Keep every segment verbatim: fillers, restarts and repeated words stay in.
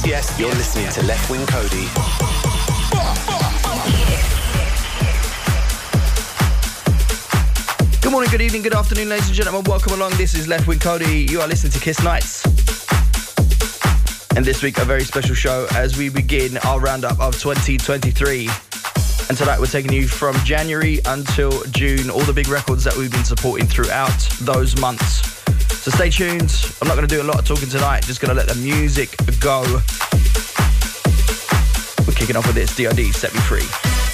Yes, yes, you're listening to Left Wing Cody. Good morning, good evening, good afternoon, ladies and gentlemen. Welcome along. This is Left Wing Cody. You are listening to Kiss Nights. And this week, a very special show as we begin our roundup of twenty twenty-three. And tonight, we're taking you from January until June, all the big records that we've been supporting throughout those months. So stay tuned. I'm not going to do a lot of talking tonight, just going to let the music go. We're kicking off with this, D O D, Set Me Free.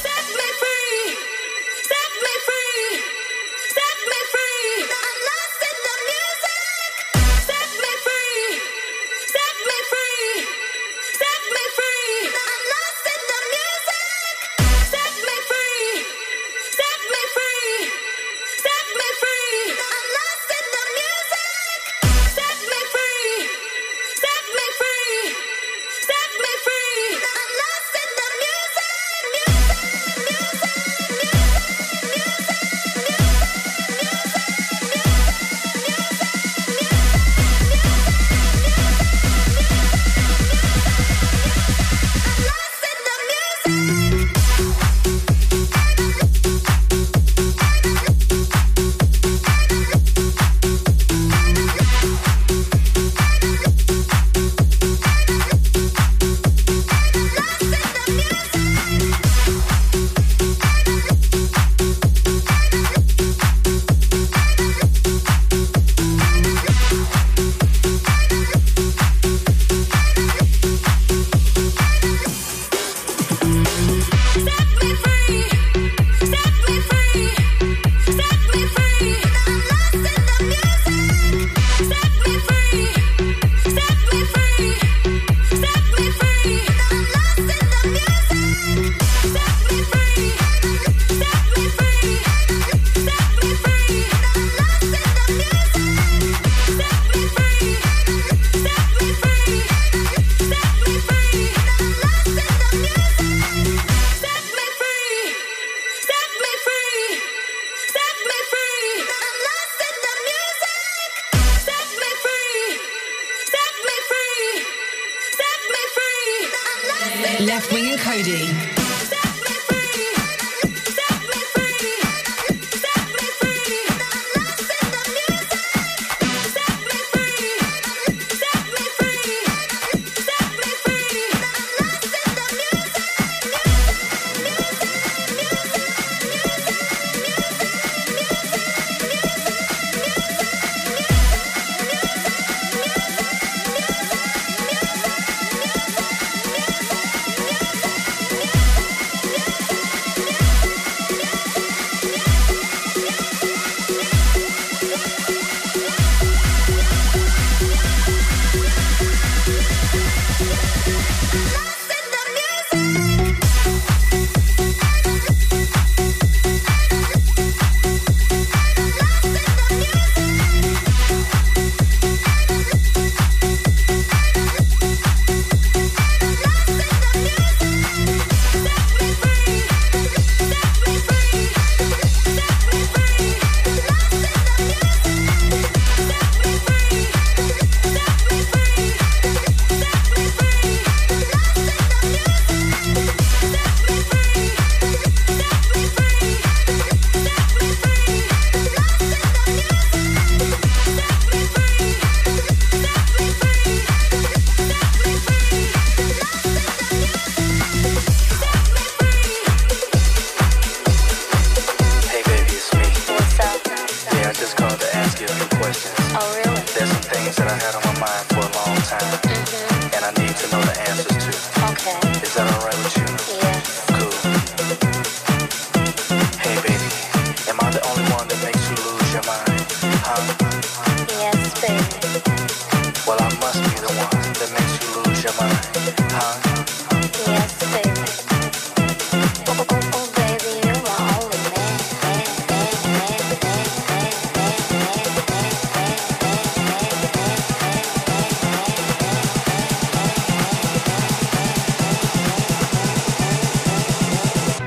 Left Wing and Cody.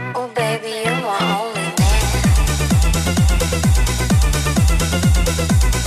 Baby,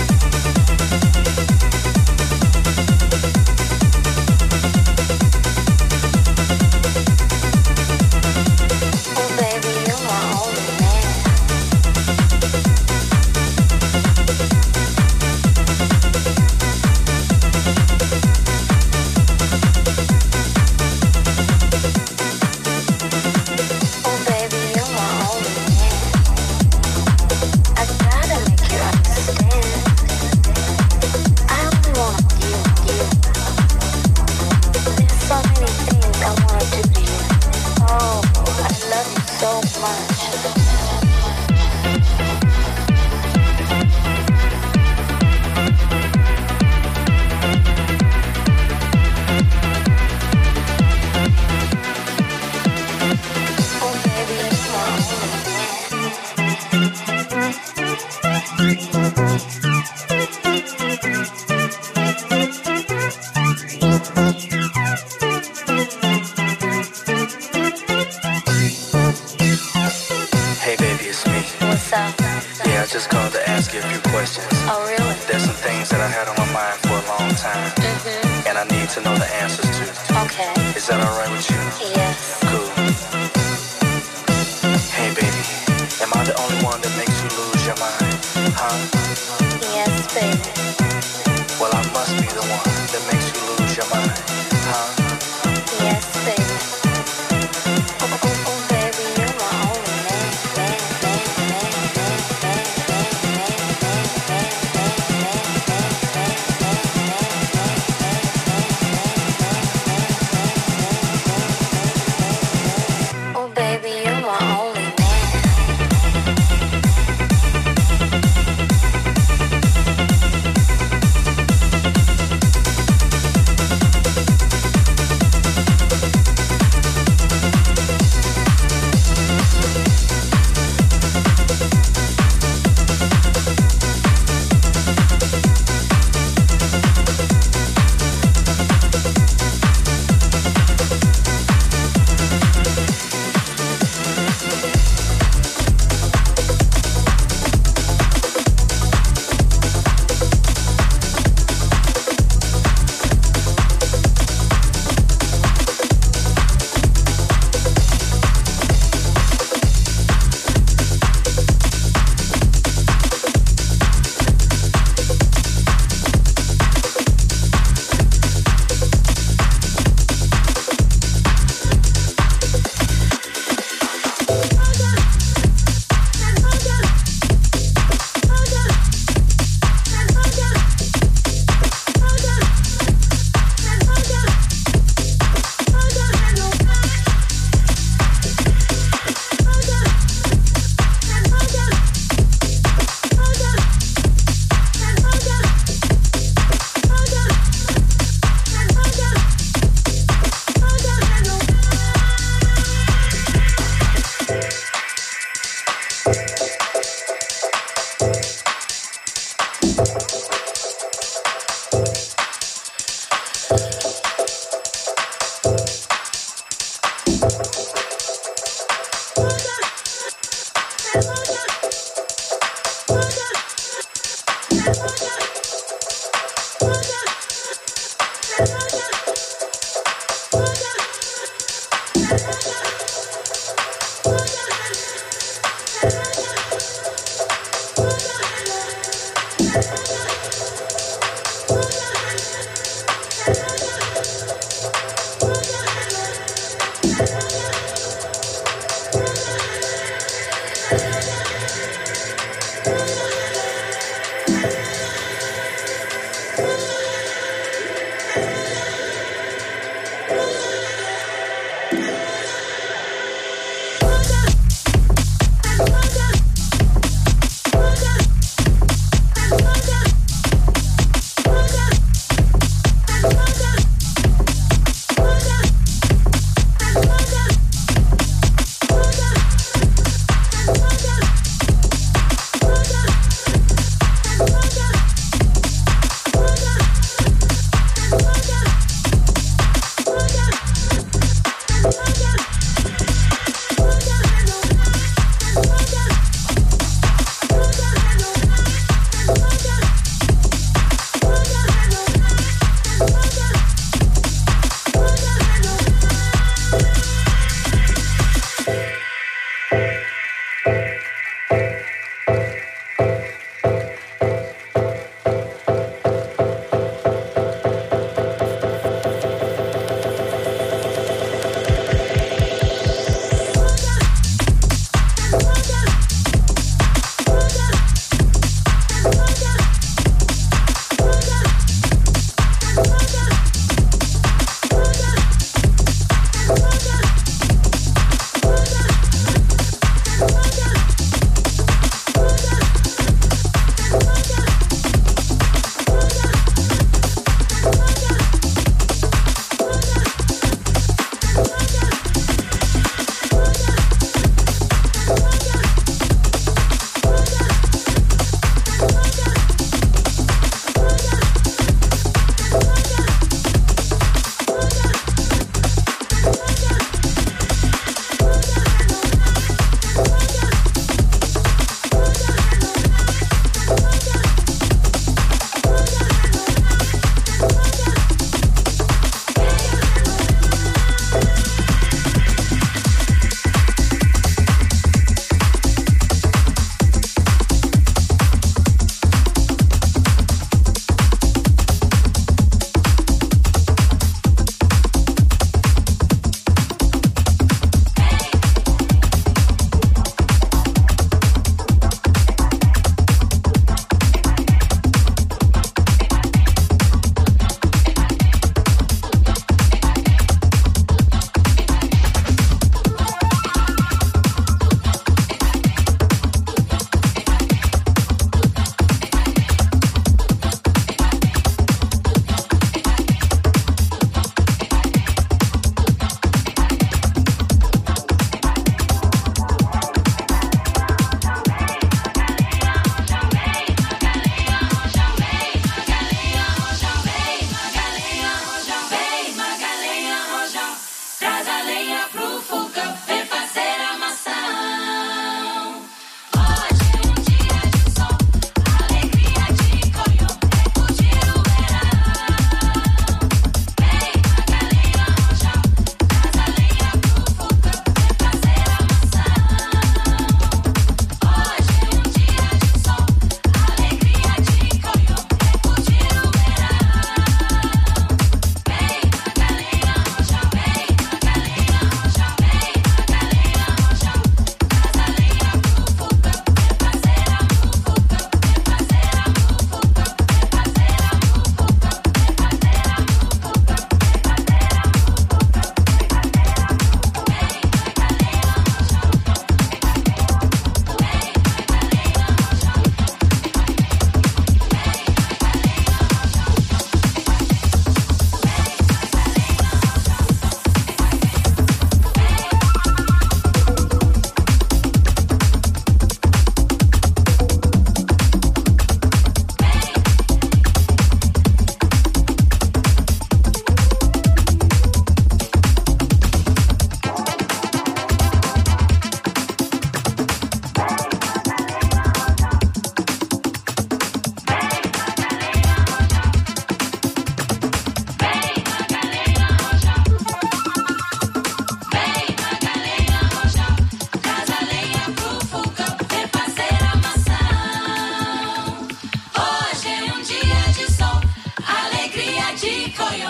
Hold up.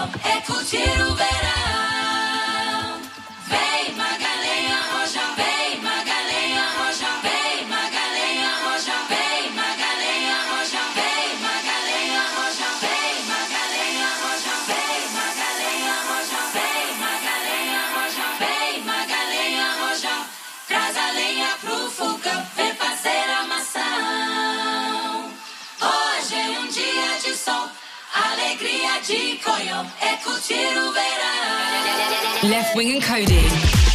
é curtir o verão. Vem Magalenha Roja, vem Magalenha Roja, vem Magalenha Roja, vem Magalenha Roja, vem Magalenha Roja, vem Magalenha Roja, vem Magalenha Roja, vem Magalenha Roja, vem Magalenha Roja. Traz a lenha pro fogão, vem fazer armação. Hoje é um dia de sol, alegria de coió, é curtir o verão. Left Wing and Cody.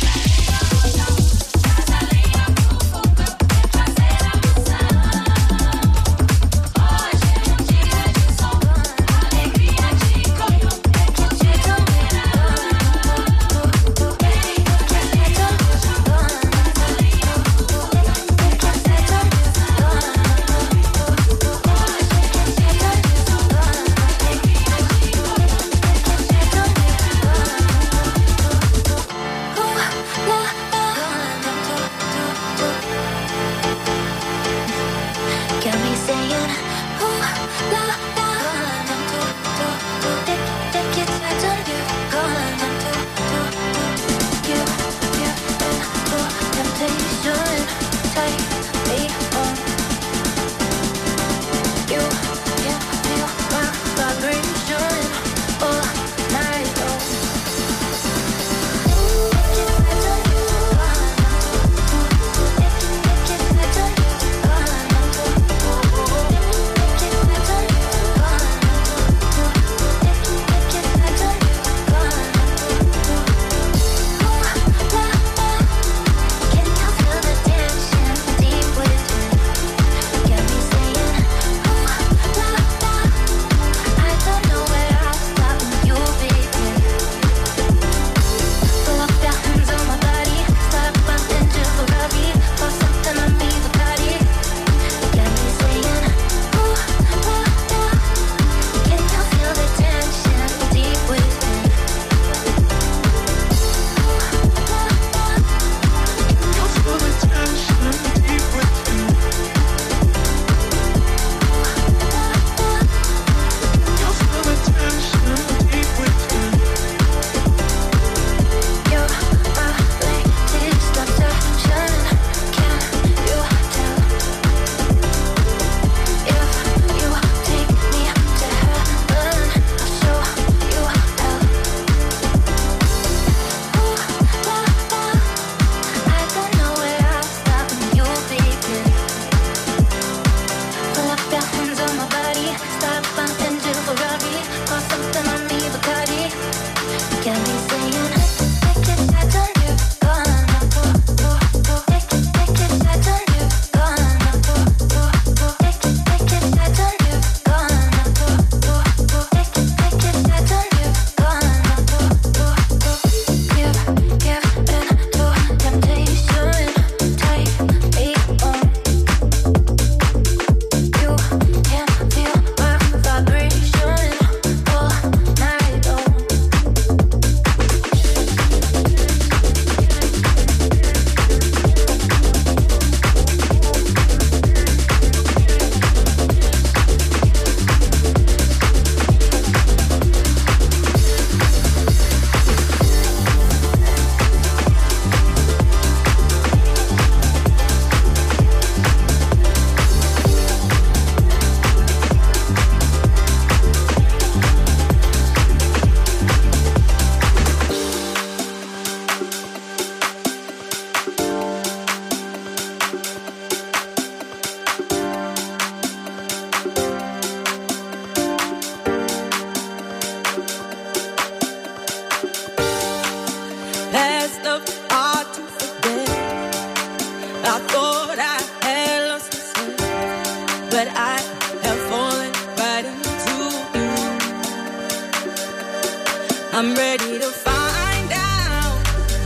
I'm ready to find out.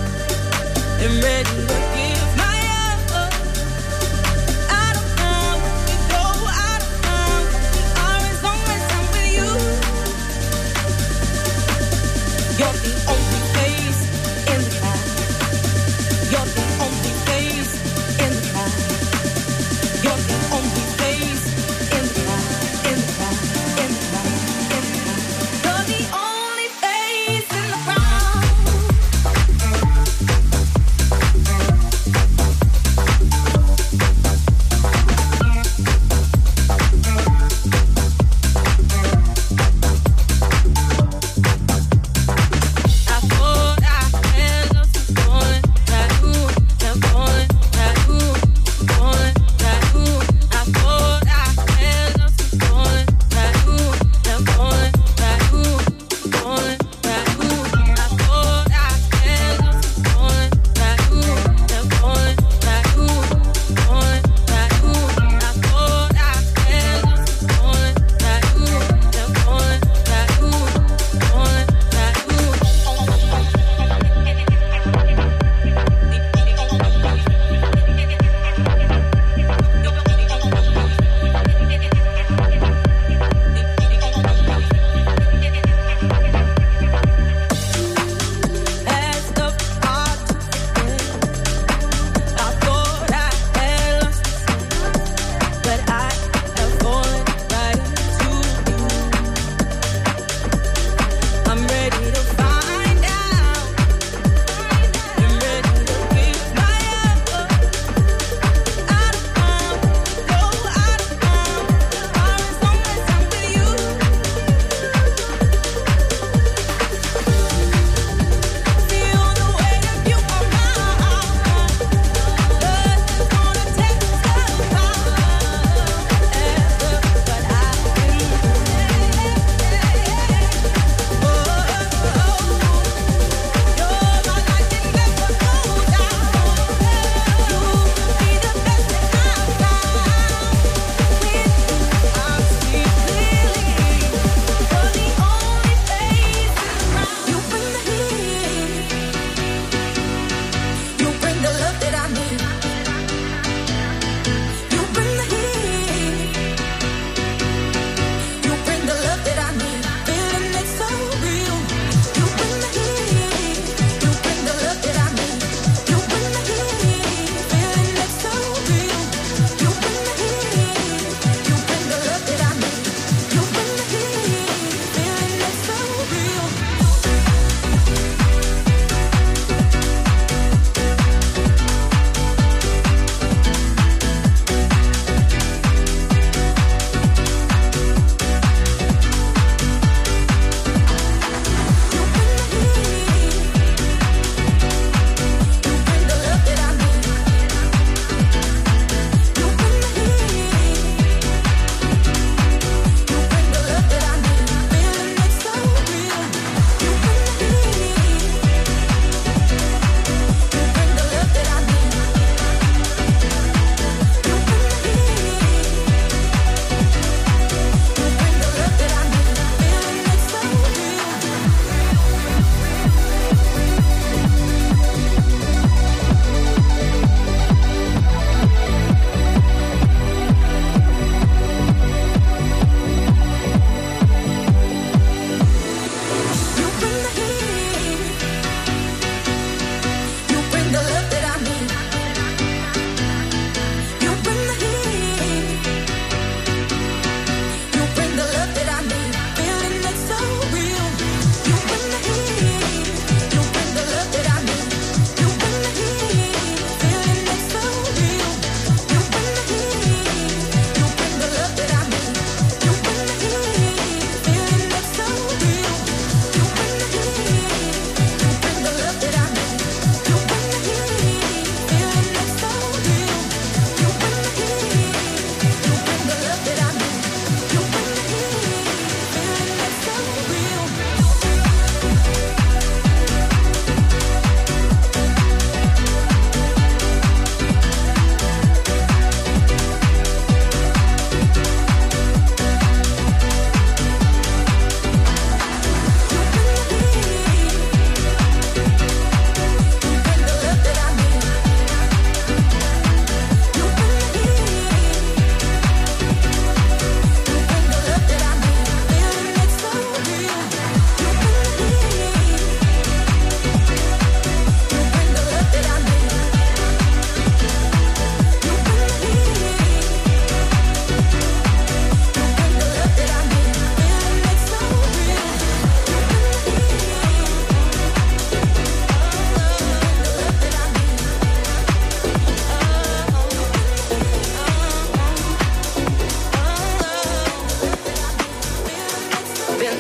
I'm ready to give my all. I don't know where we go. I don't know where we are as long as I'm with you. You're the only face in the cloud. You're the only face in the cloud. You're the only face in the cloud. In the cloud. In the cloud. In the cloud. You're the only face.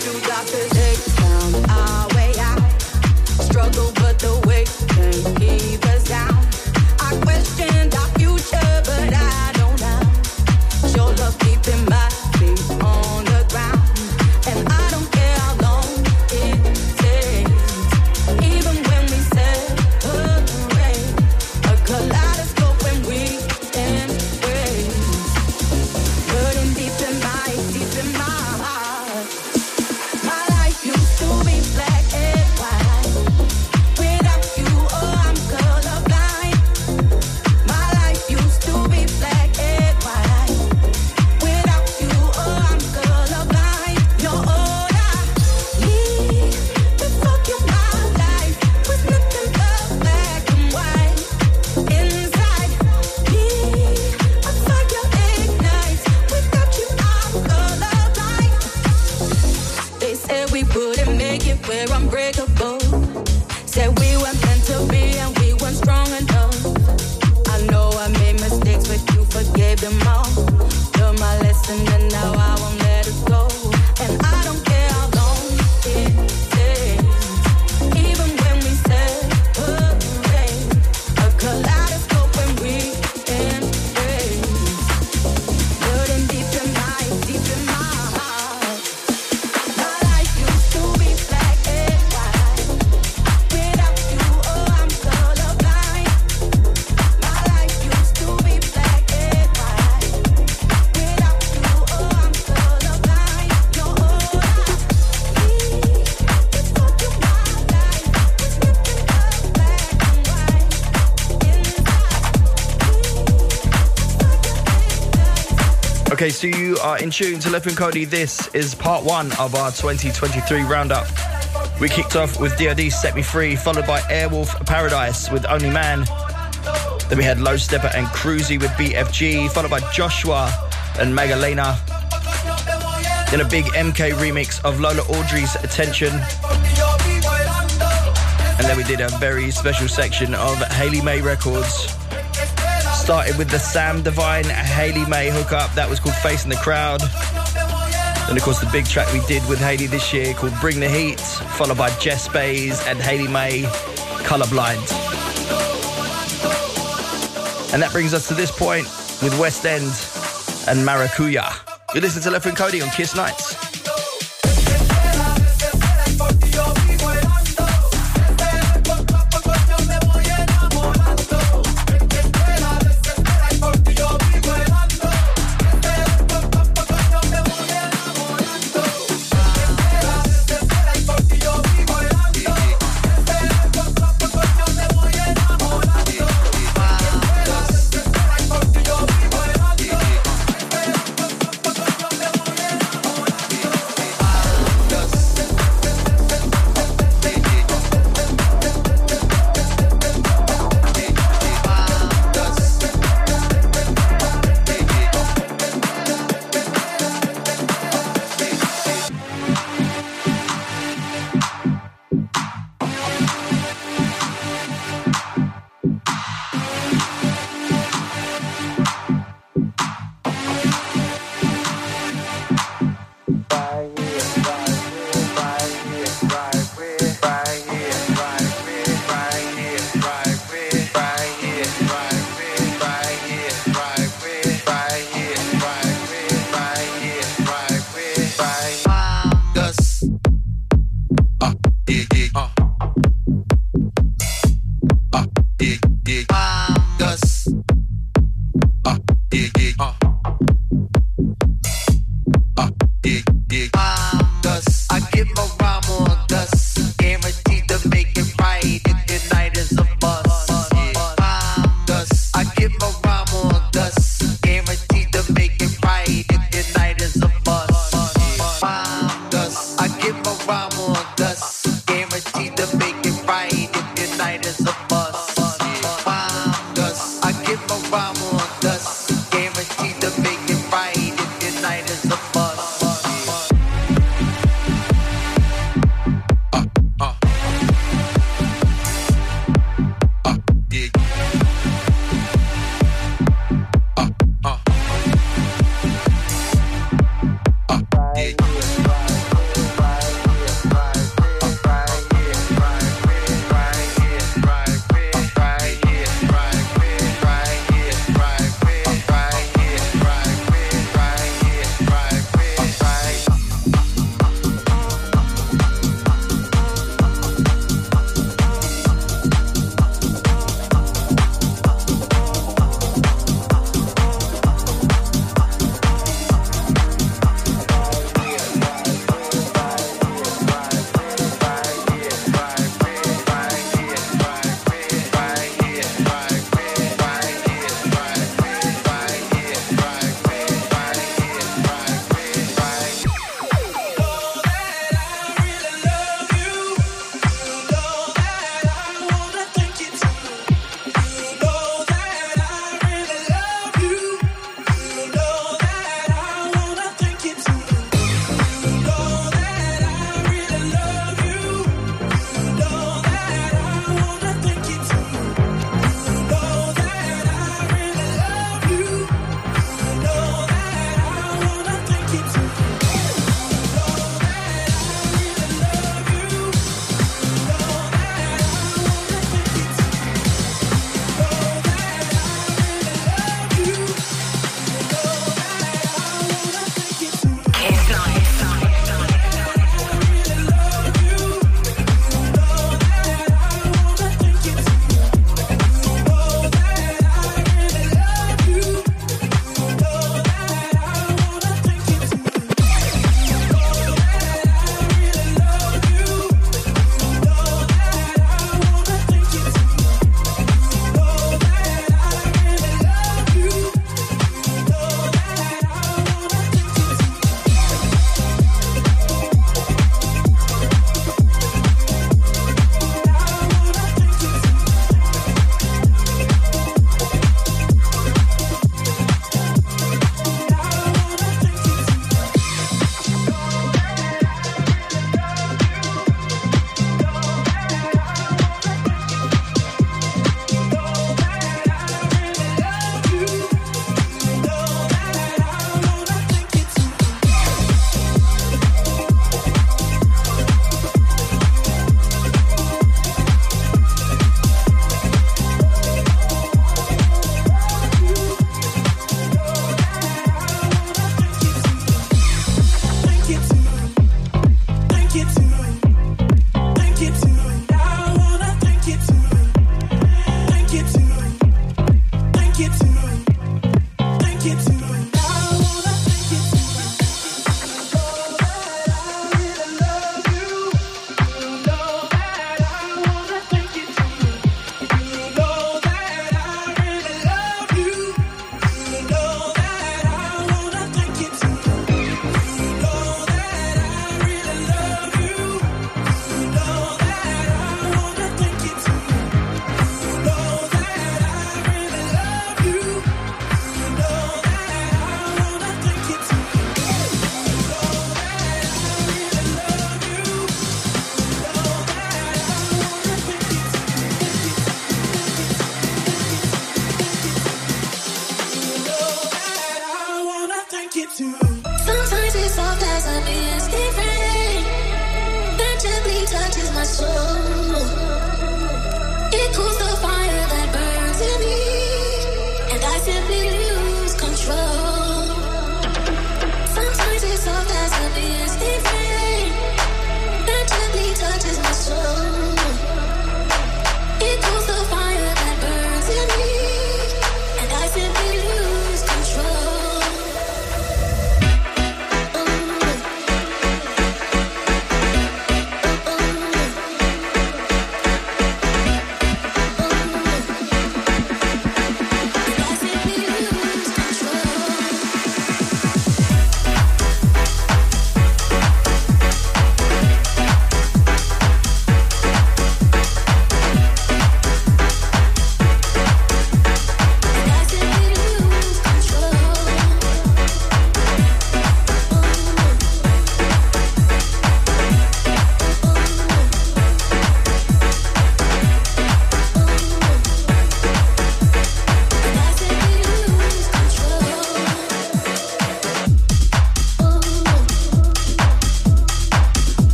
Okay, so you are in tune to Left Wing Cody. This is part one of our twenty twenty-three roundup. We kicked off with D O D's Set Me Free, followed by Airwolf Paradise with Only Man. Then we had Low Stepper and Cruzy with B F G, followed by Joshua and Magalena. Then a big M K remix of Lola Audrey's Attention. And then we did a very special section of Hayley May records. Started with the Sam Divine Hayley May hookup. That was called Facing the Crowd. Then, of course, the big track we did with Hayley this year called Bring the Heat, followed by Jess Bays and Hayley May, Colorblind. And that brings us to this point with West End and Maracuya. You listen to Left Wing Cody on Kiss Nights. Bye. That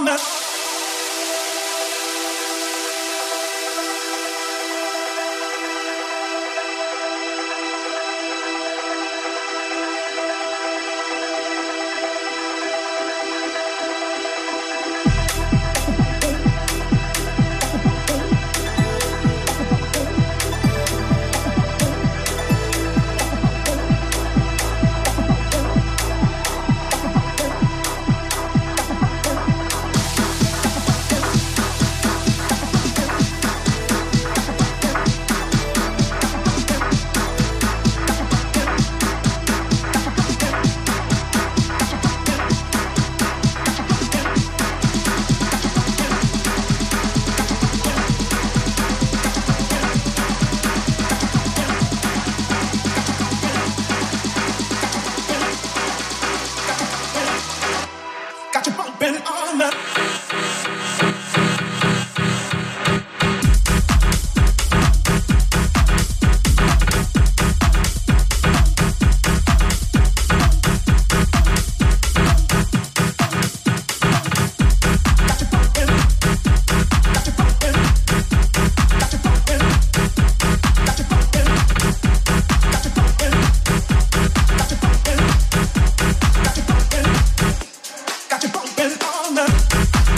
Got you bumping all night.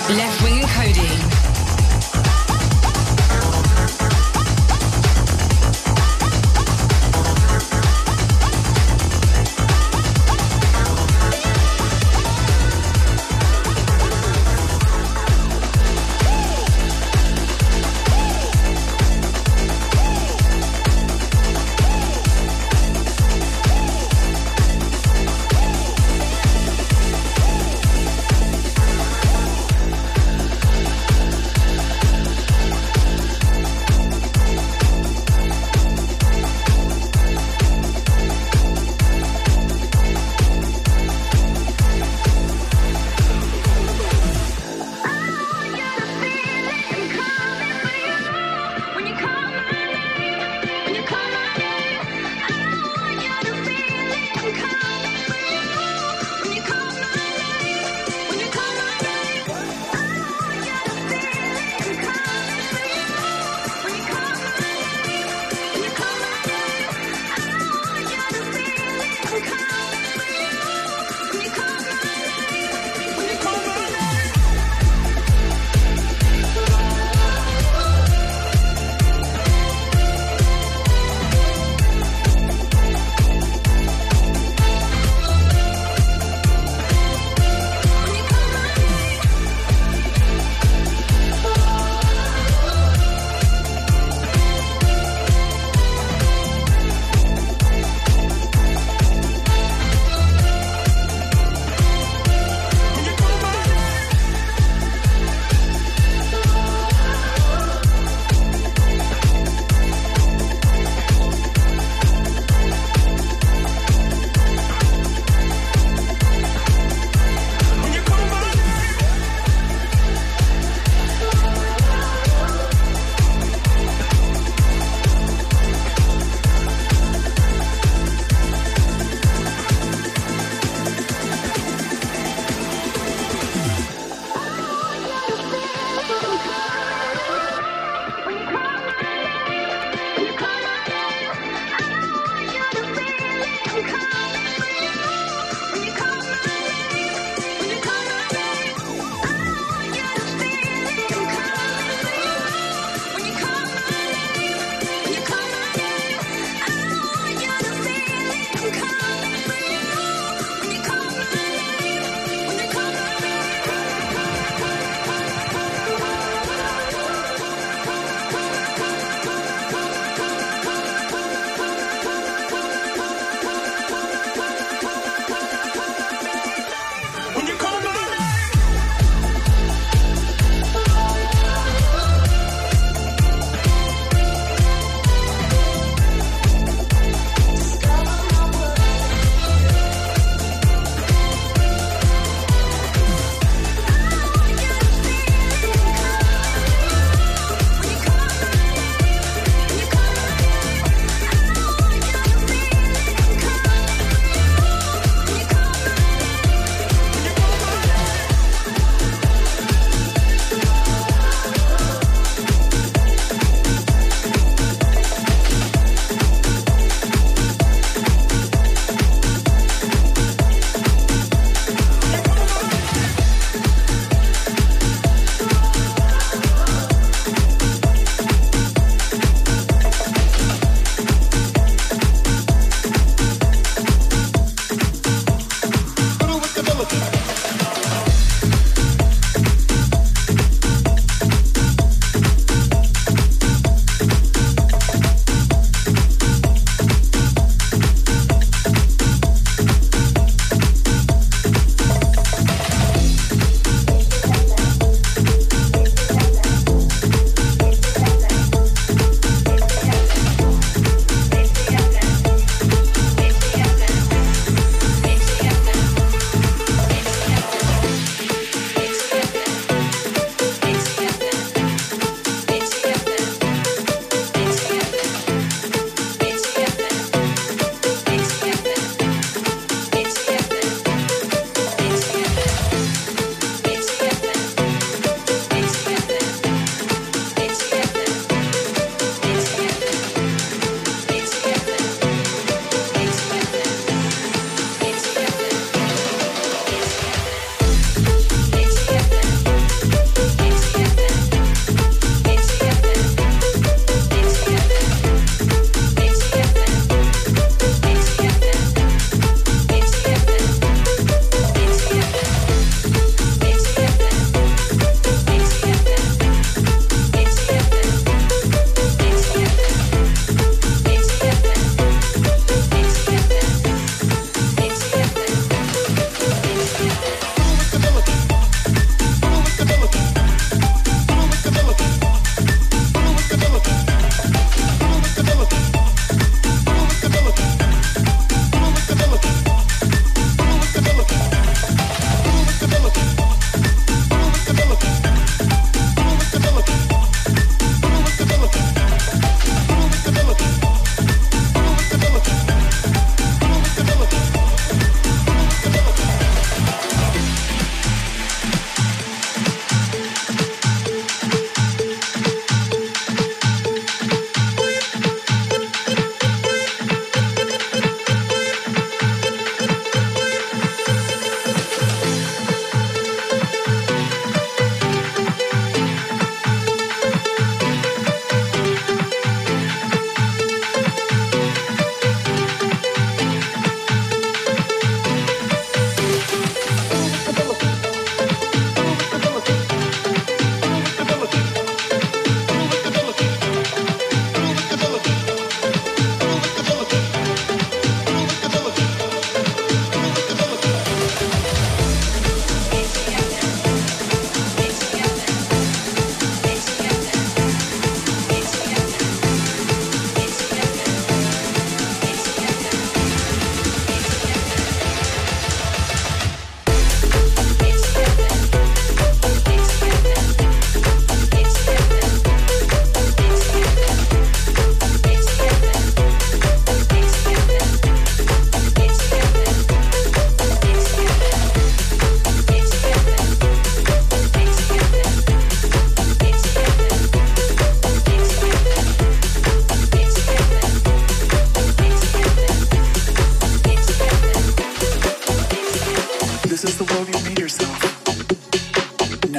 Left Wing and Cody.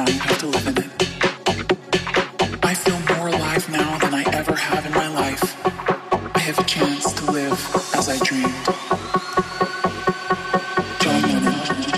now you have to live in it. I feel more alive now than I ever have in my life. I have a chance to live as I dreamed. John Lennon.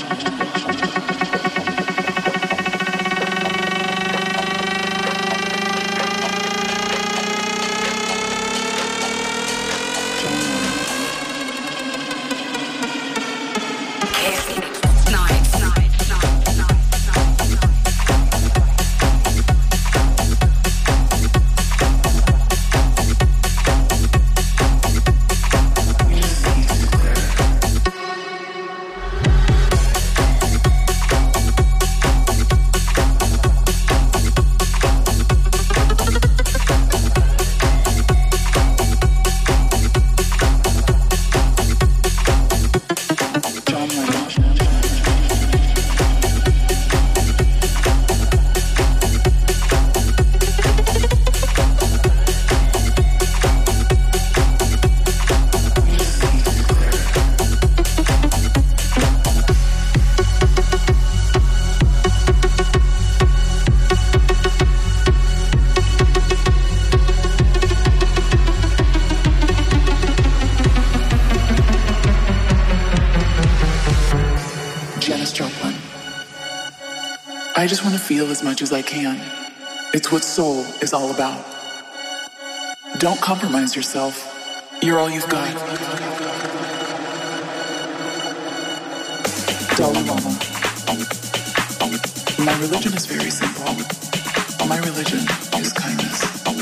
I just want to feel as much as I can. It's what soul is all about. Don't compromise yourself. You're all you've got. Dalai Lama. My religion is very simple. My religion is kindness.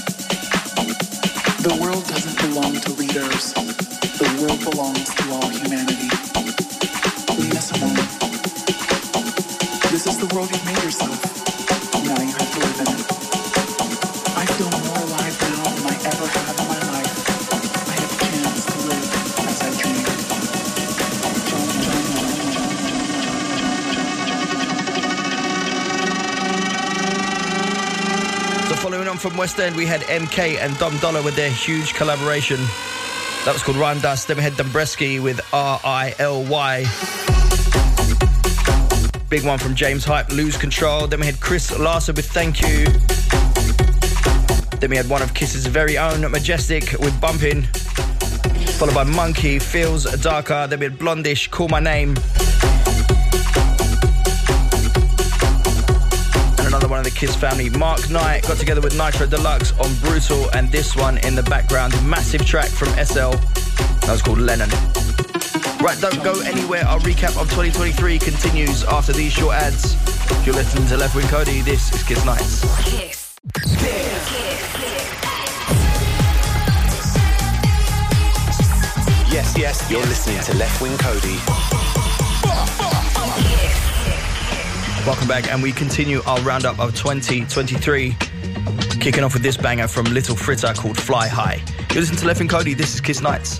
The world doesn't belong to leaders. The world belongs to all humanity. Nina Simone. This is the world you've made yourself. Now you have to live in it. I feel more alive now than I ever have in my life. I have a chance to live as I dreamed. So following on from West End, we had M K and Dom Dollar with their huge collaboration. That was called Rhyme Dust. Then we had Dombresky with R I L Y. Big one from James Hype, Lose Control. Then we had Chris Larson with Thank You. Then we had one of Kiss's very own, Majestic, with Bumpin'. Followed by Monkey, Feels Darker. Then we had Blondish, Call My Name. And another one of the Kiss family, Mark Knight, got together with Nitro Deluxe on Brutal. And this one in the background, massive track from S L. That was called Lennon. Right, don't go anywhere. Our recap of twenty twenty-three continues after these short ads. If you're listening to Left Wing Cody, this is Kiss Nights. Kiss. Yes, yes, you're listening to Left Wing Cody. Welcome back, and we continue our roundup of twenty twenty-three. Kicking off with this banger from Little Fritter called Fly High. You're listening to Left Wing Cody, this is Kiss Nights.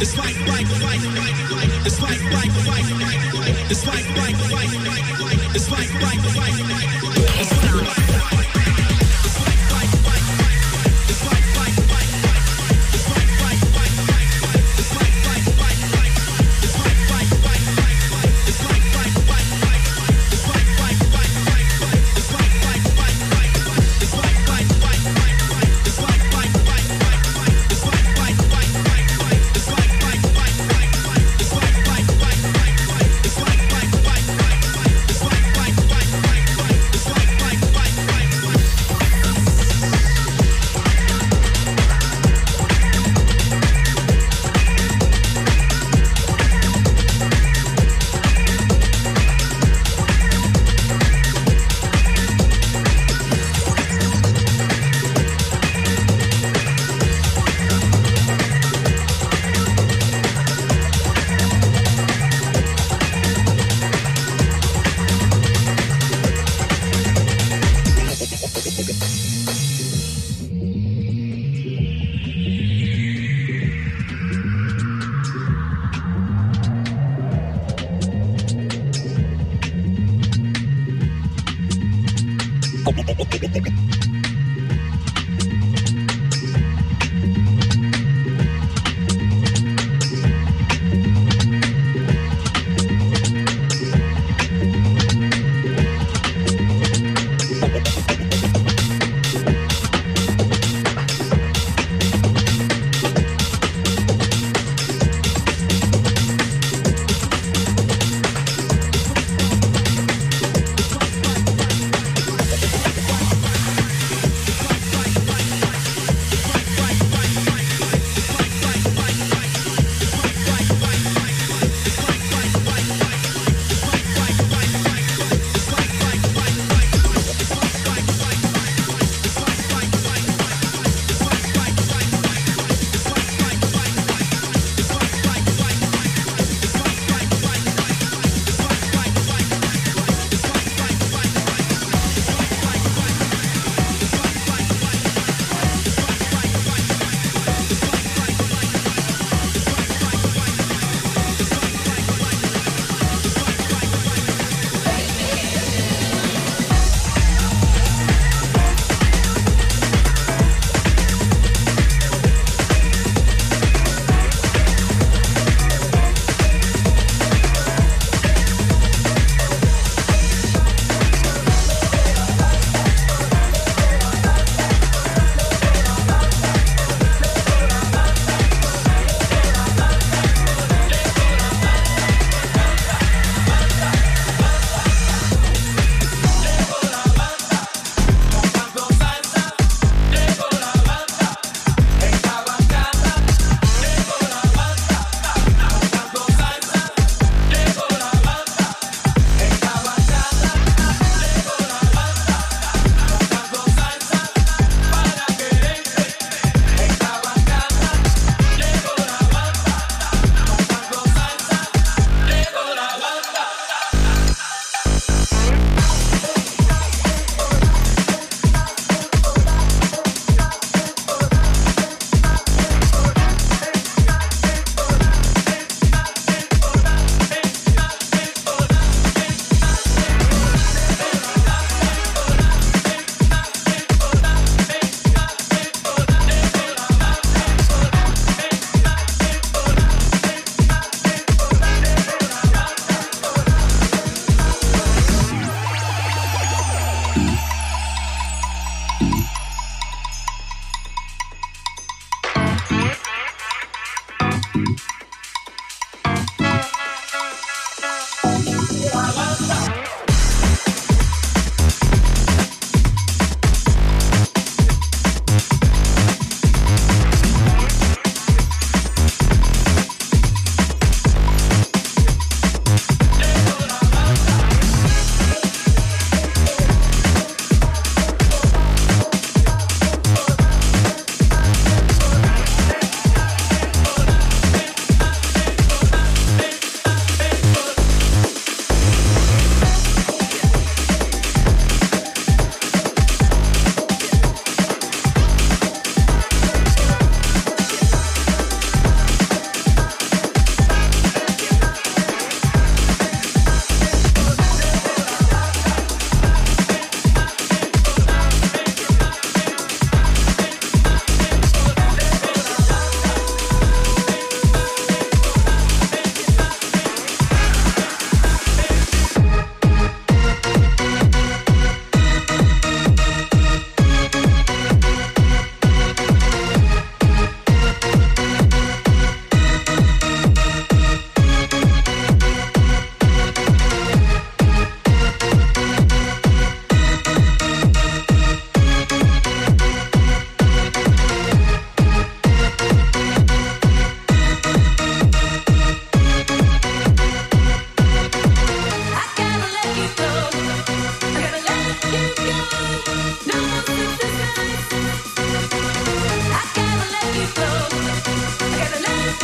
It's like, like, like, like, it's like, like, like, like, it's like, like, like, like, it's like, like, like, like, it's like, like, like.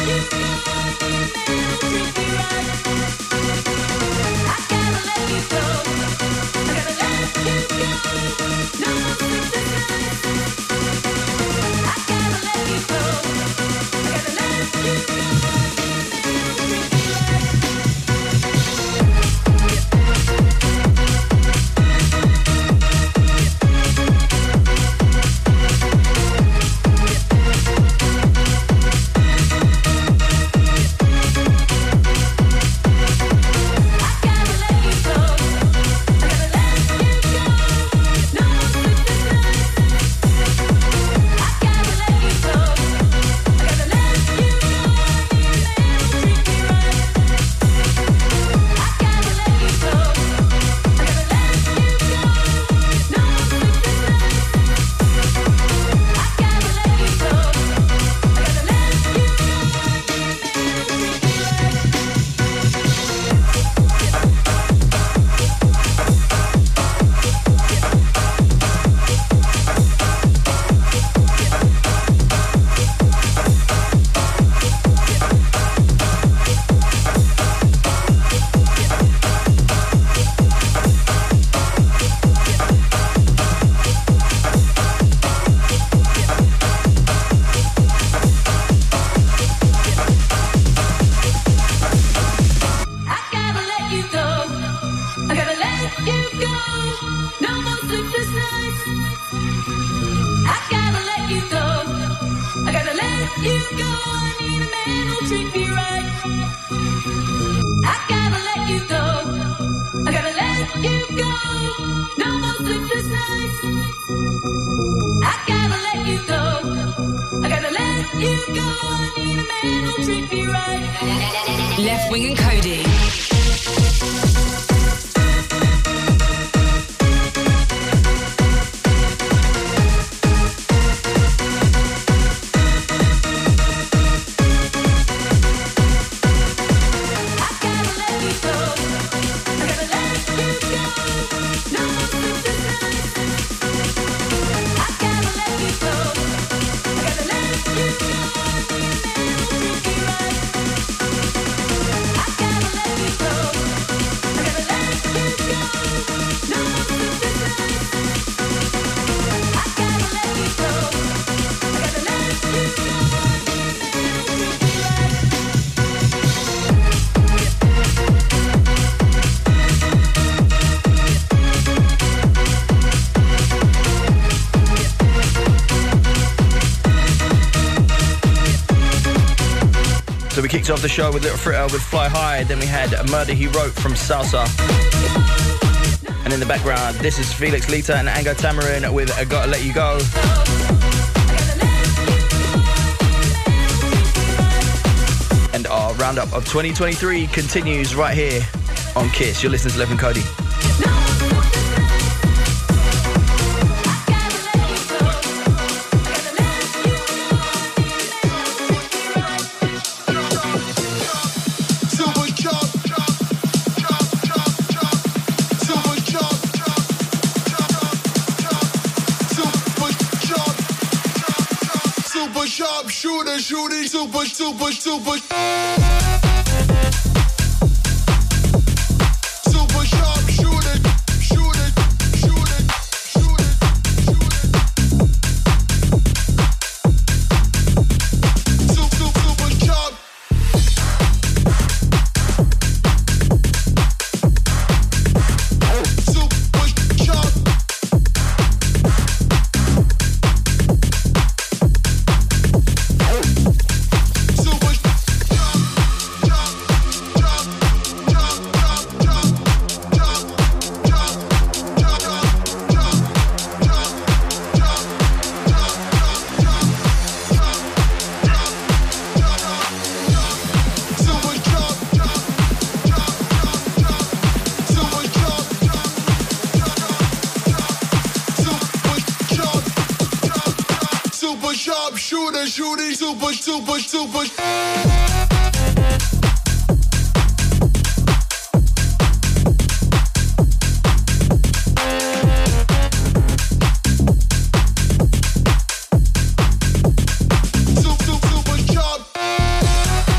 Left Wing and Cody. So we kicked off the show with Little Fritter with Fly High. Then we had a Murder He Wrote from Salsa. And in the background, this is Felix Lita and Ango Tamarin with I Gotta Let You Go. And our roundup of twenty twenty-three continues right here on Kiss. You're listening to Left Wing Cody. Shooter, shooting, super, super, super. Super sharp shooter, shooter, shooter, shooter, shooter. Super, super sharp. Super sharp. Shooter, shooting, super, super, super. Super, super, super sharp.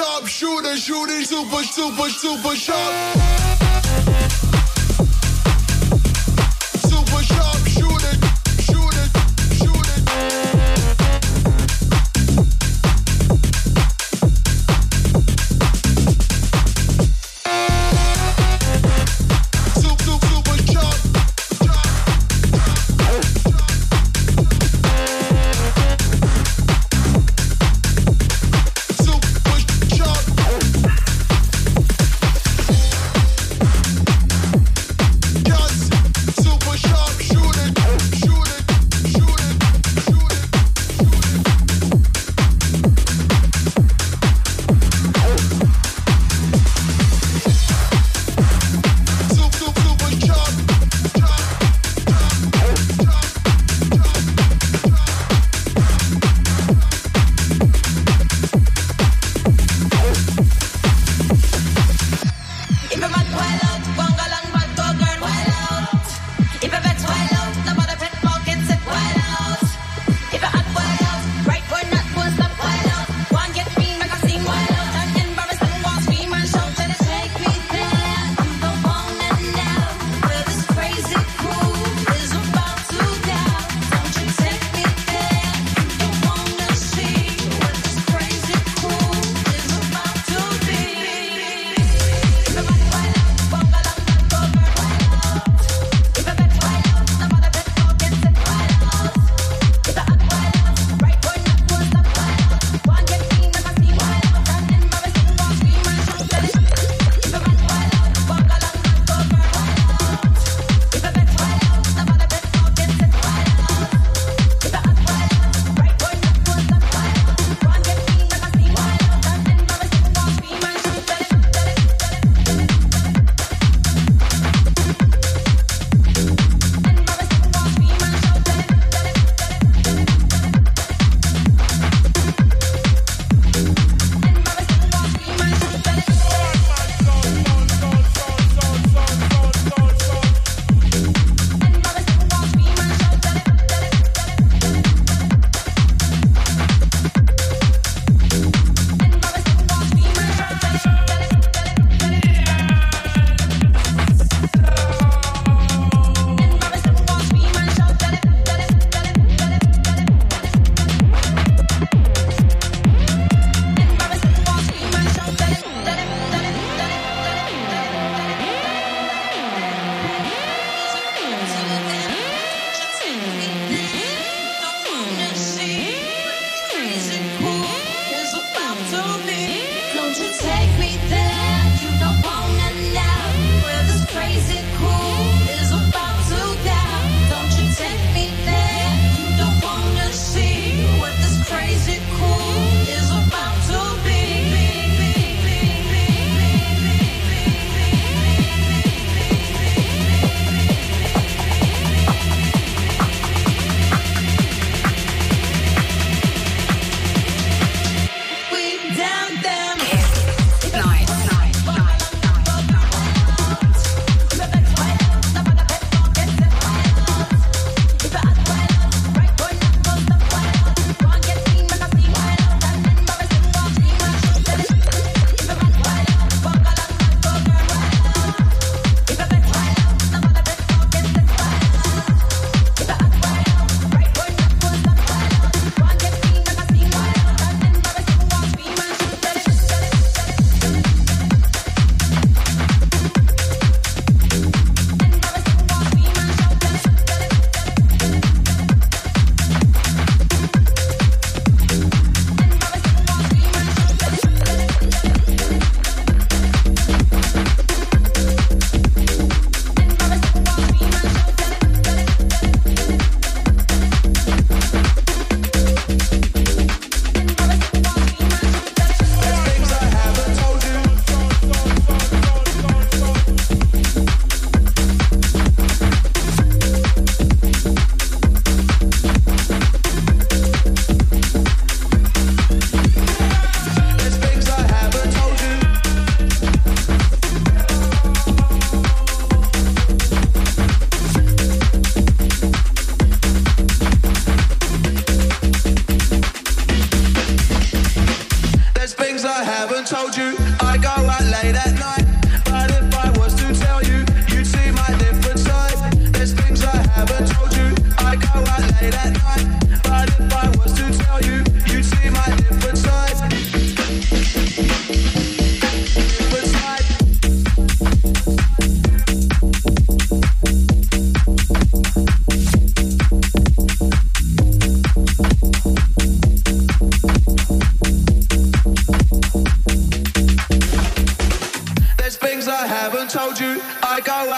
sharp shooter, shooting super, super, super sharp. Super sharp shooter, shooter, shooter. Super, super, super sharp. Super sharp.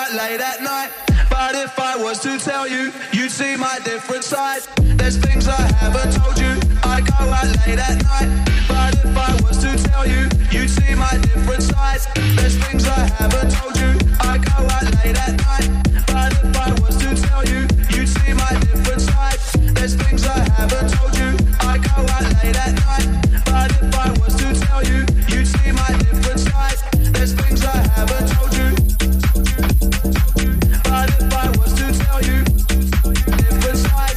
out late at night. But if I was to tell you, you'd see my different side. There's things I haven't told you. I go out late at night. But if I was to tell you, you'd see my different side. There's things I haven't told you. I go out late at night. But if I was to tell you, you'd see my different side. There's things I haven't told you. I go out late at night. But if I was to tell you, you'd see my different side. There's things I haven't told you. But if I was to tell you, different side.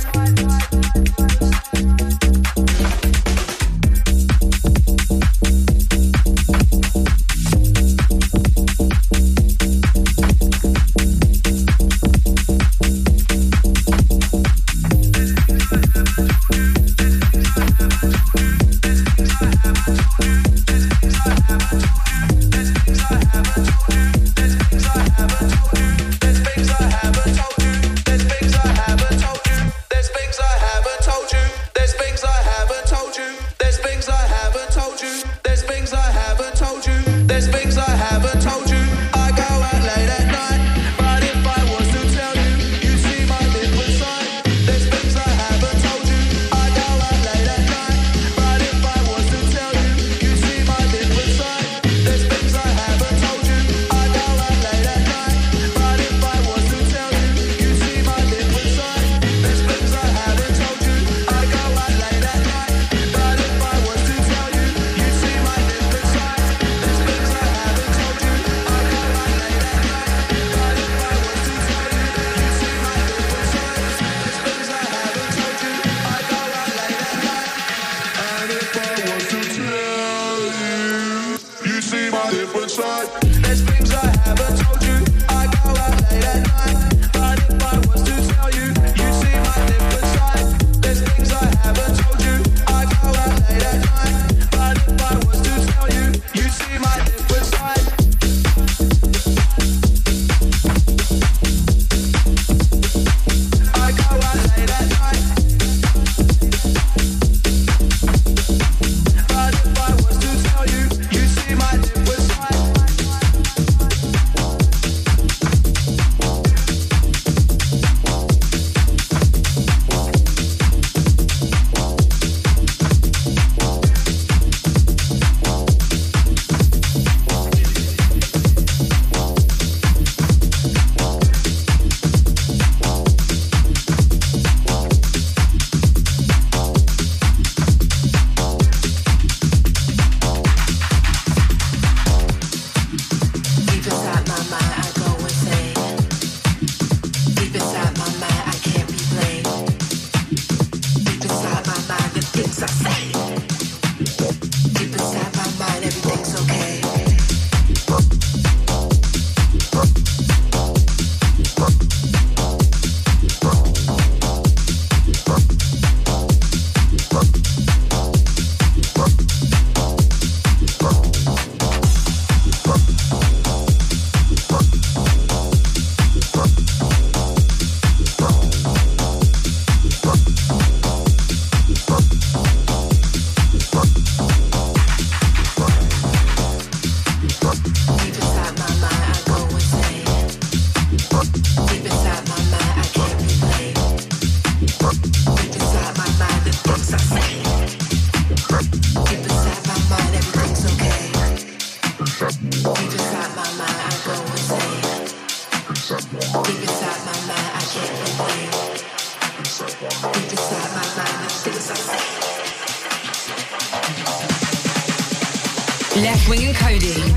Left Wing and Cody.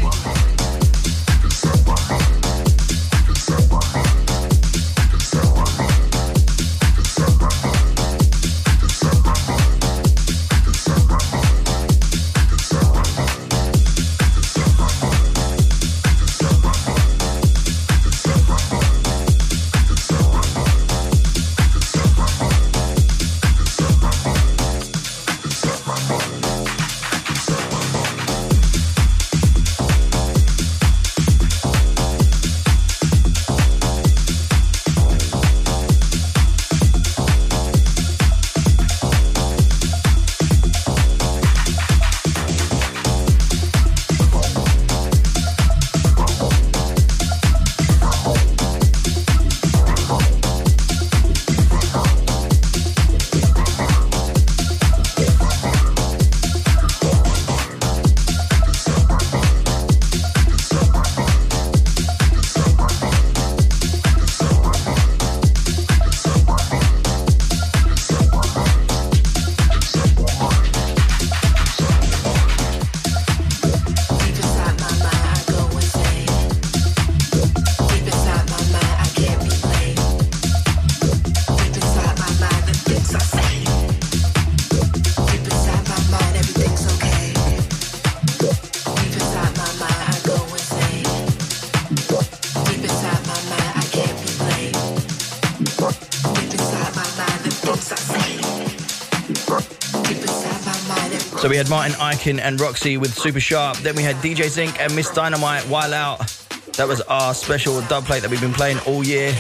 So we had Martin Ikin and Roxy with Super Sharp. Then we had D J Zinc and Miss Dynamite, While Out. That was our special dub plate that we've been playing all year.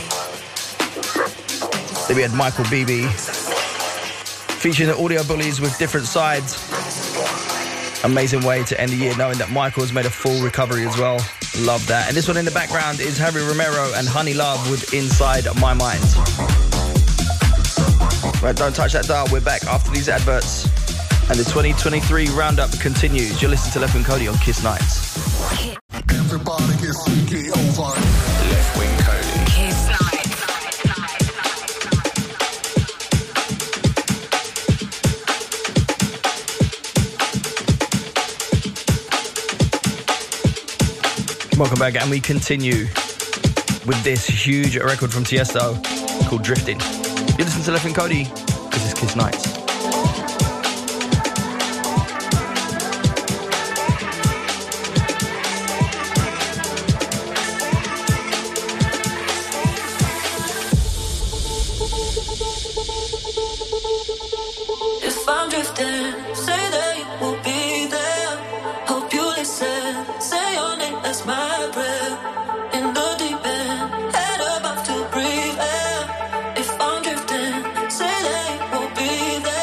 Then we had Michael Beebe featuring the Audio Bullies with Different Sides. Amazing way to end the year knowing that Michael's made a full recovery as well. Love that. And this one in the background is Harry Romero and Honey Love with Inside My Mind. Right, don't touch that dial. We're back after these adverts. And the twenty twenty-three roundup continues. You're listening to Left Wing Cody on Kiss Nights. Everybody gets get over. Left Wing Cody. Kiss Nights. Welcome back, and we continue with this huge record from Tiesto called Drifting. You listen to Left Wing Cody. This is Kiss Nights. If I'm drifting, say that you will be there. Hope you listen. Say your name as my prayer. In the deep end, head about to breathe air. If I'm drifting, say that you will be there.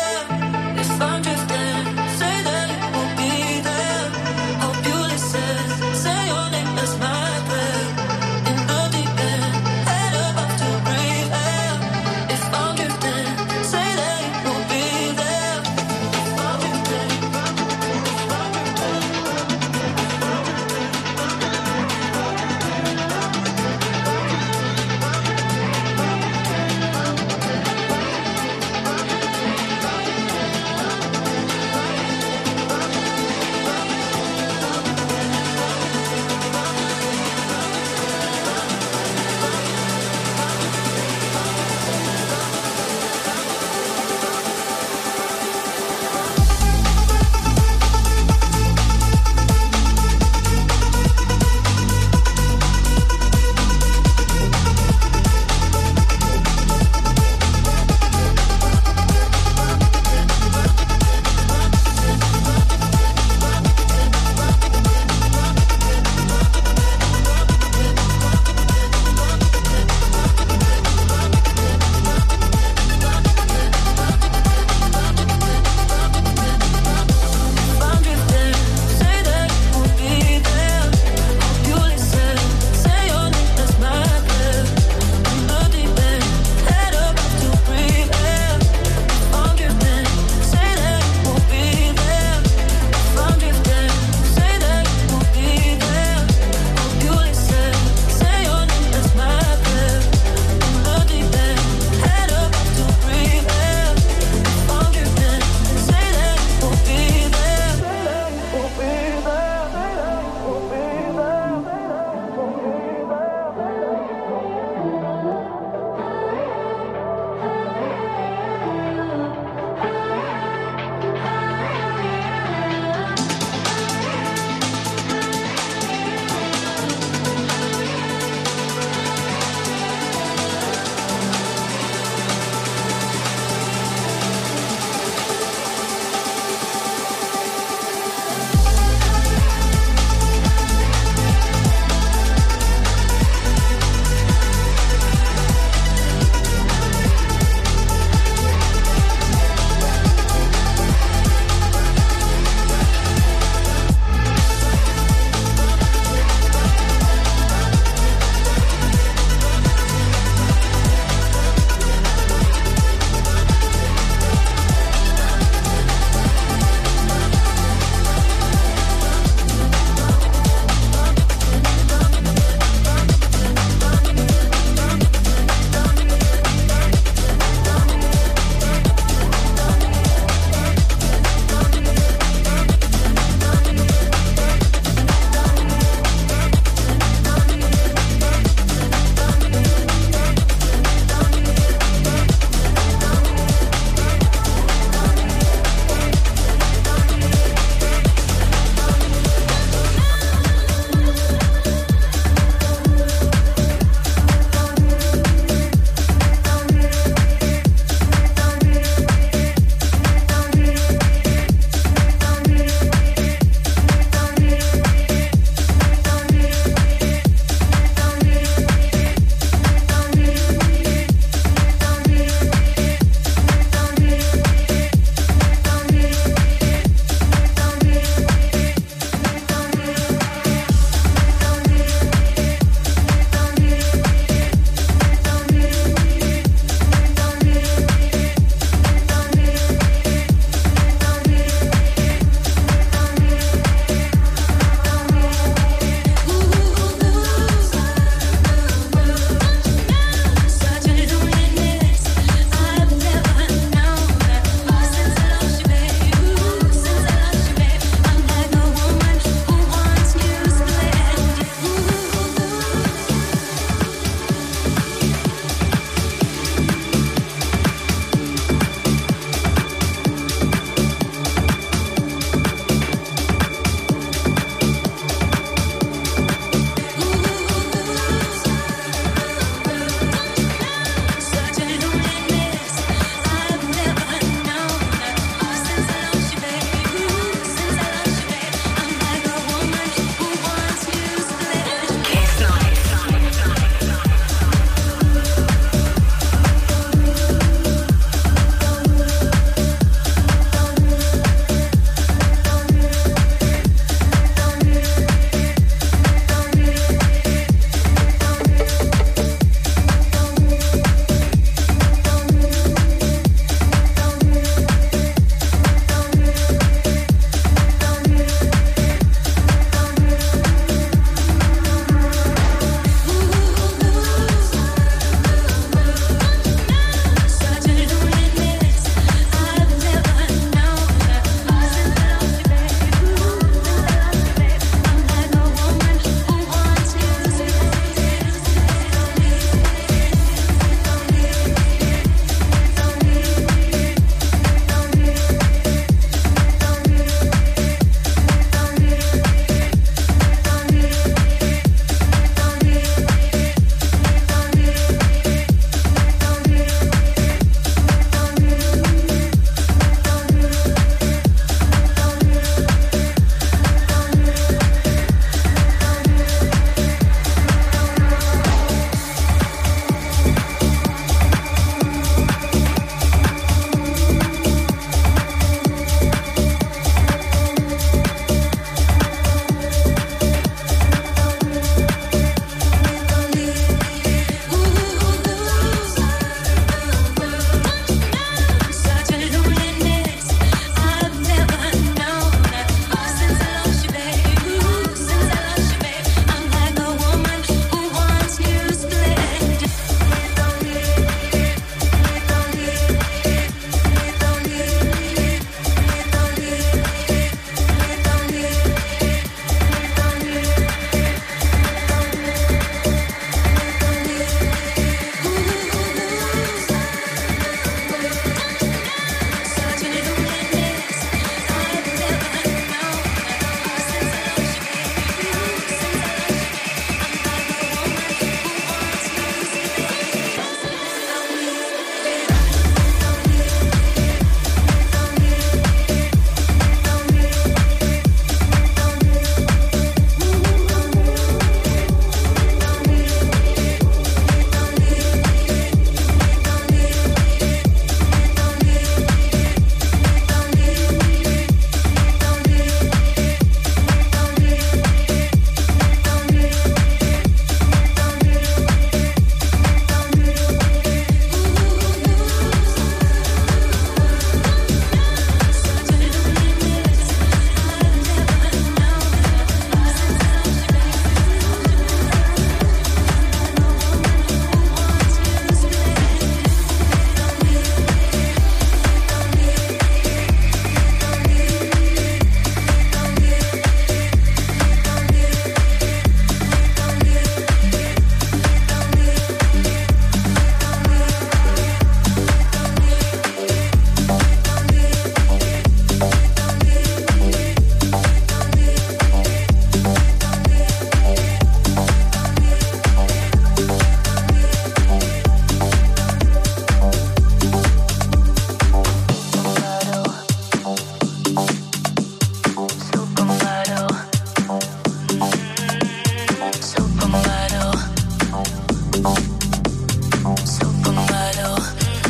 supermodel.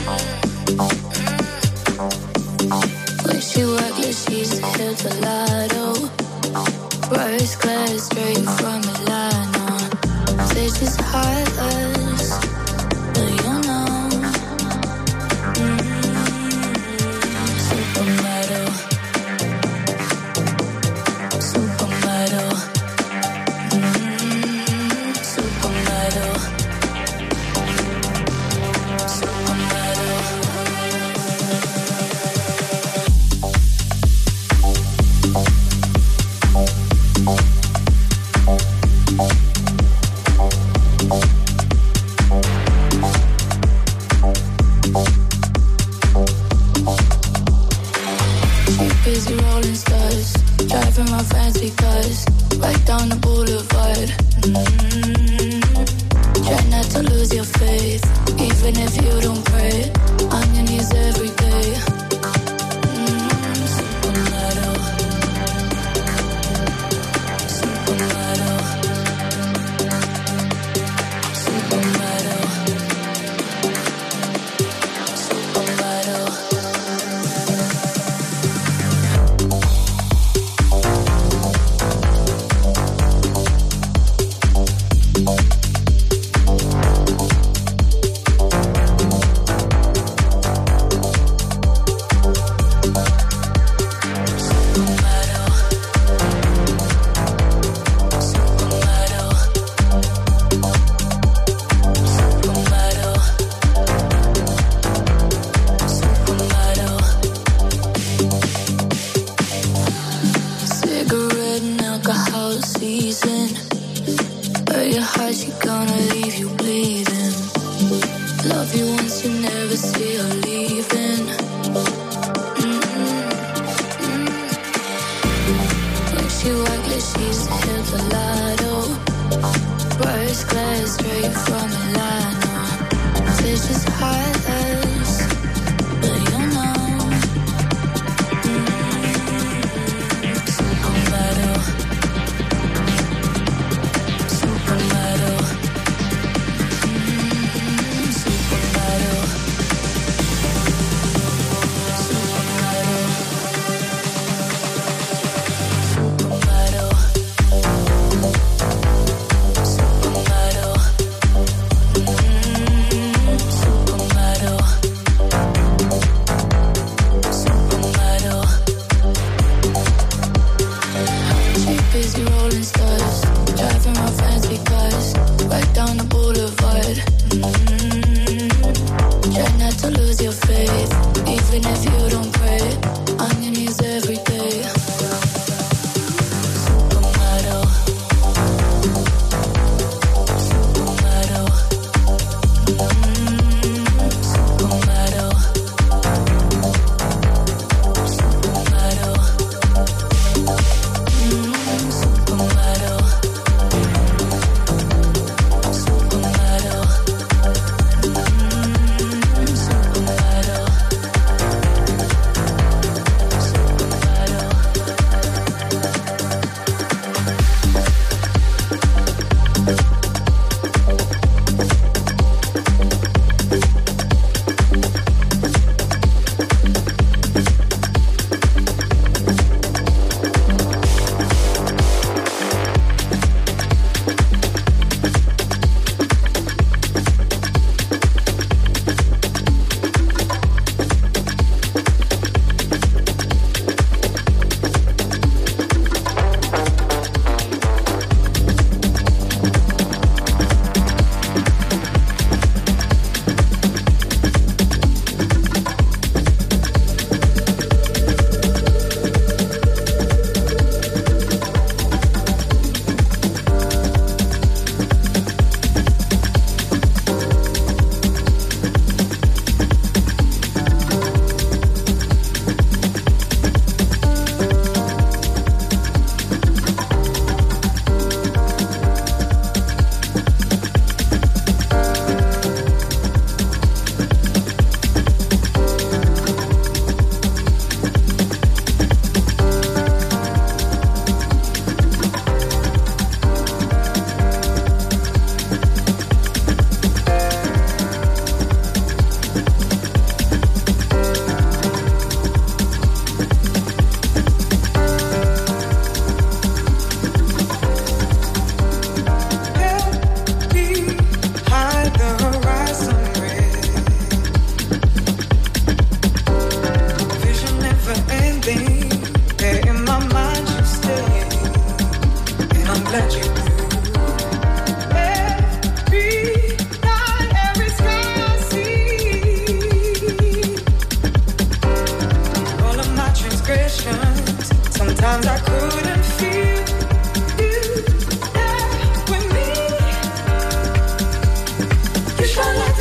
When she workless, she's a Hildalado. Rose glass straight from Milano. Say she's heartless, but you know. Supermodel, supermodel, mm, supermodel, supermodel. Busy rolling stars, driving my fancy cars, right down the boulevard. Mm-hmm. Try not to lose your faith, even if you don't pray. On your knees every day. Mm-hmm. Supermodel, supermodel, supermodel, supermodel.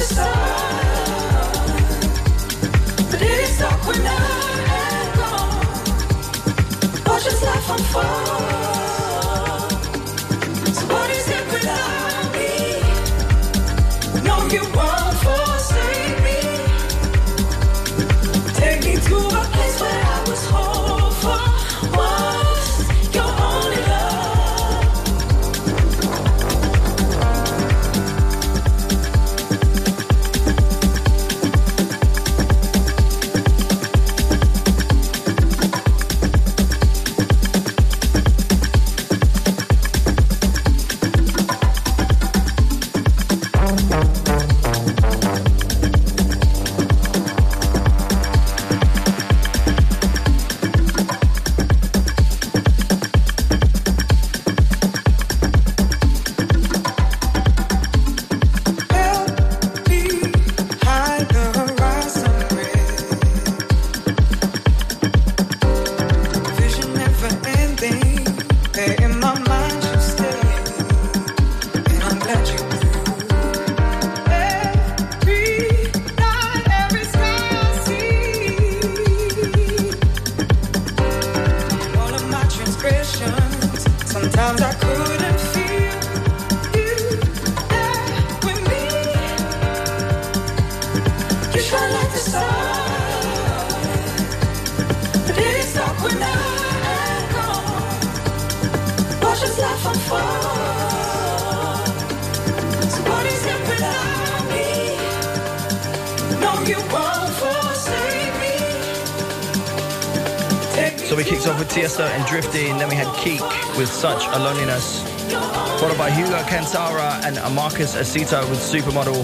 So we kicked off with Tiesto and Drifting, then we had Keek with Such a Loneliness, followed by Hugo Cantara and Marcus Acito with Supermodel,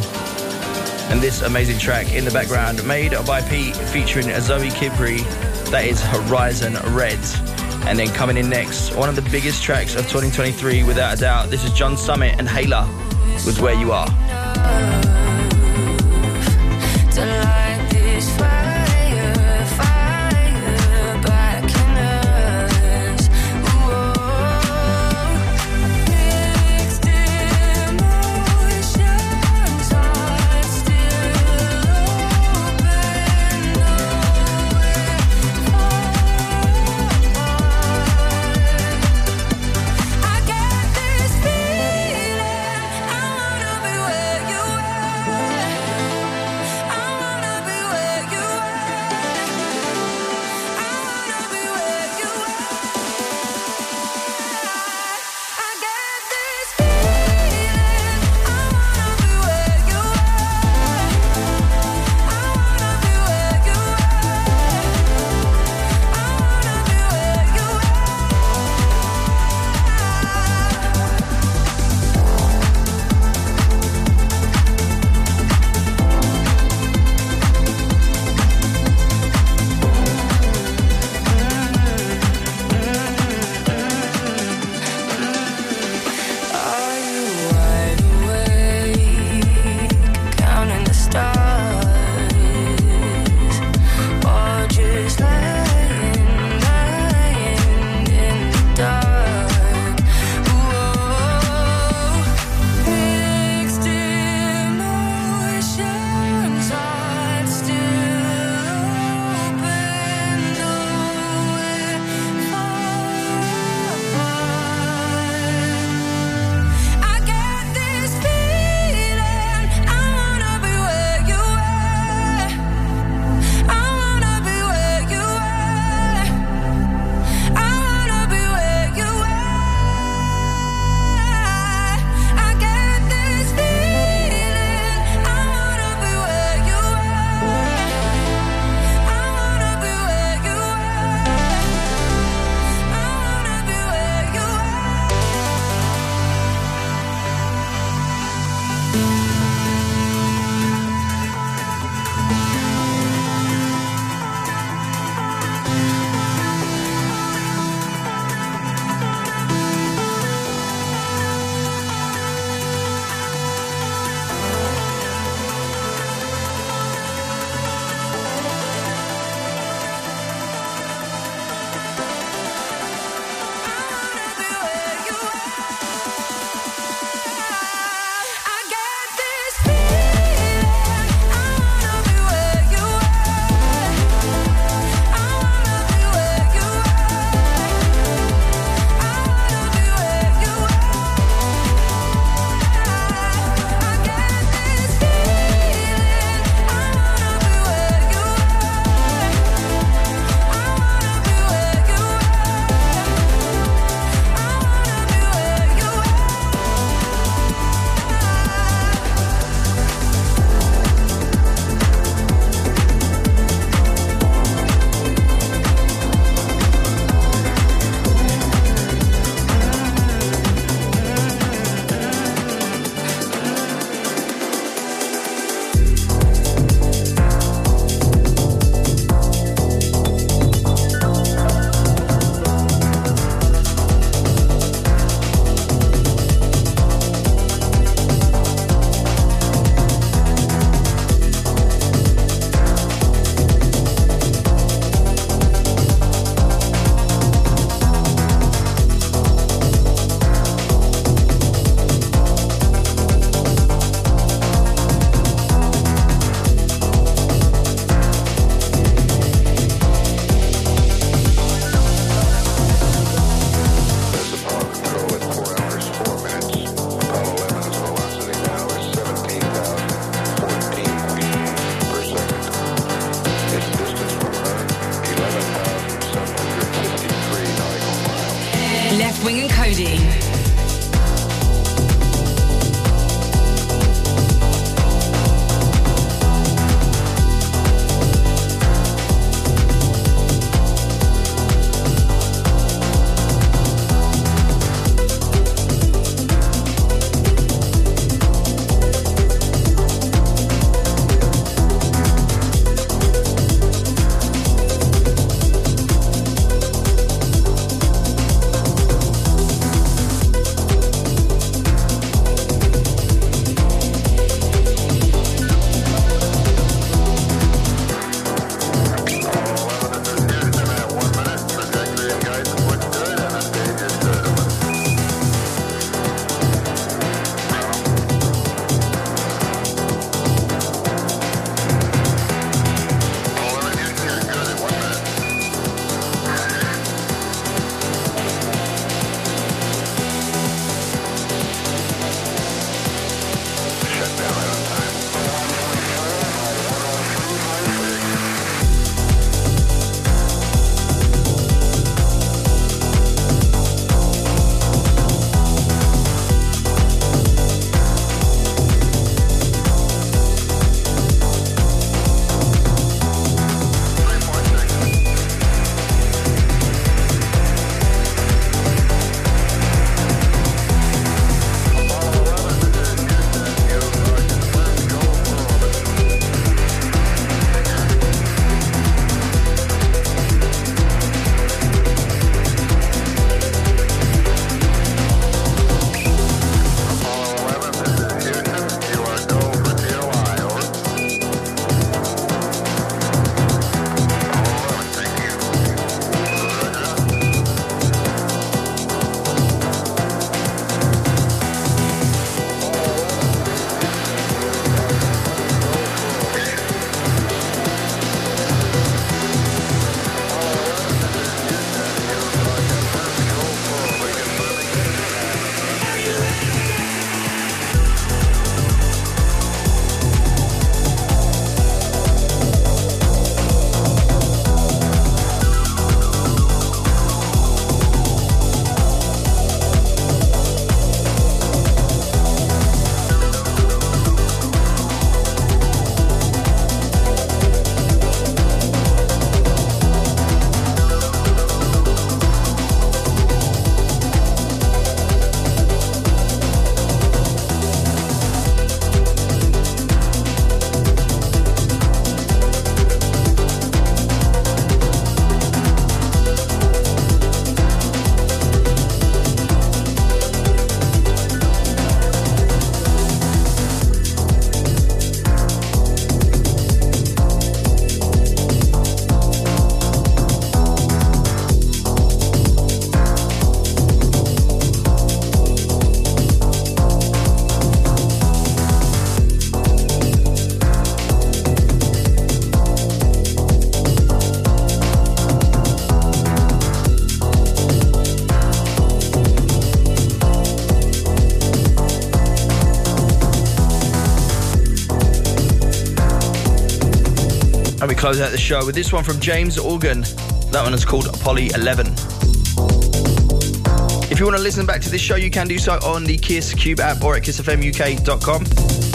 and this amazing track in the background made by Pete featuring Zoe Kipri, that is Horizon Red. And then coming in next, one of the biggest tracks of twenty twenty-three without a doubt, this is John Summit and Hayla with Where You Are. I got this feeling I wanna be where And we close out the show with this one from James Organ. That one is called Apollo eleven. If you want to listen back to this show, you can do so on the Kiss Cube app or at kiss f m u k dot com.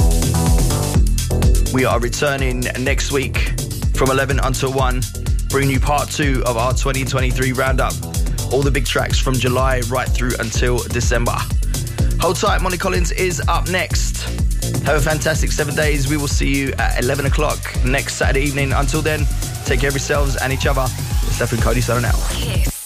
We are returning next week from eleven until one, bringing you part two of our twenty twenty-three roundup. All the big tracks from July right through until December. Hold tight, Monty Collins is up next. Have a fantastic seven days. We will see you at eleven o'clock next Saturday evening. Until then, take care of yourselves and each other. It's Left Wing Cody signing out. Kiss.